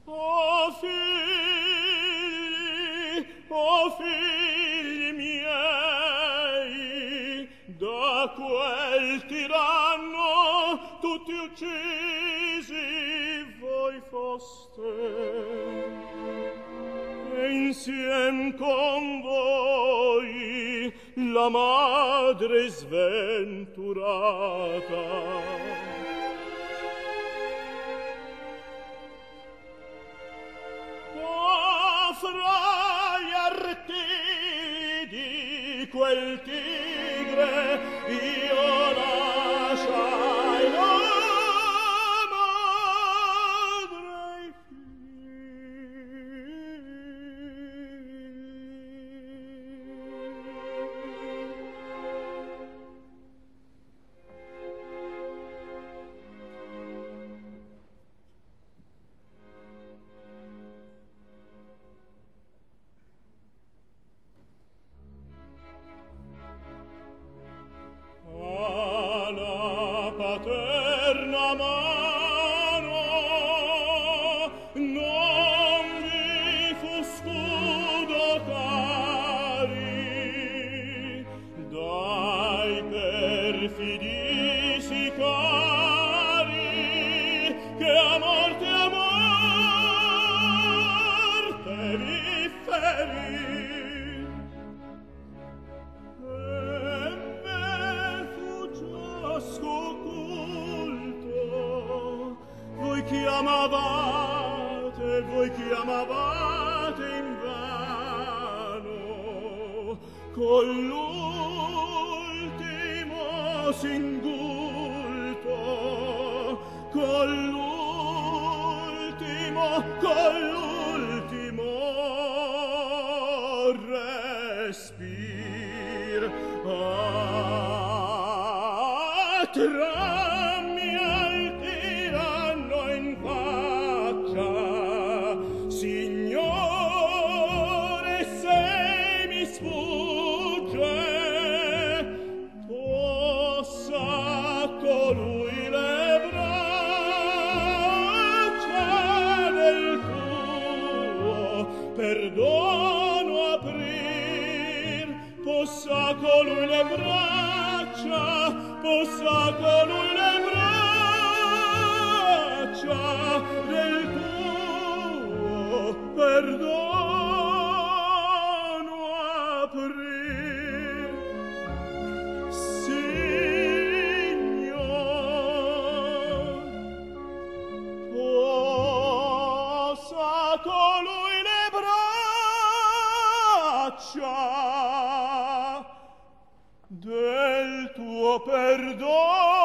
O figli miei, da quel tiranno tutti uccisi voi foste, e insiem con voi la madre sventurata. Fra gli artigli di quel tigre io lasciai la madre e paterna mano non vi fu scudo cari dai perfidi sicari che a morte vi ferì. Voi chiamavate invano con l'ultimo singulto, con l'ultimo respir. Trammi al tiranno in faccia, Signore, se mi sfugge, tossa colui le braccia del tuo perdono aprir, possa colui le braccia, possa colui le braccia del tuo perdono aprir. Signor, possa colui le braccia del tuo perdono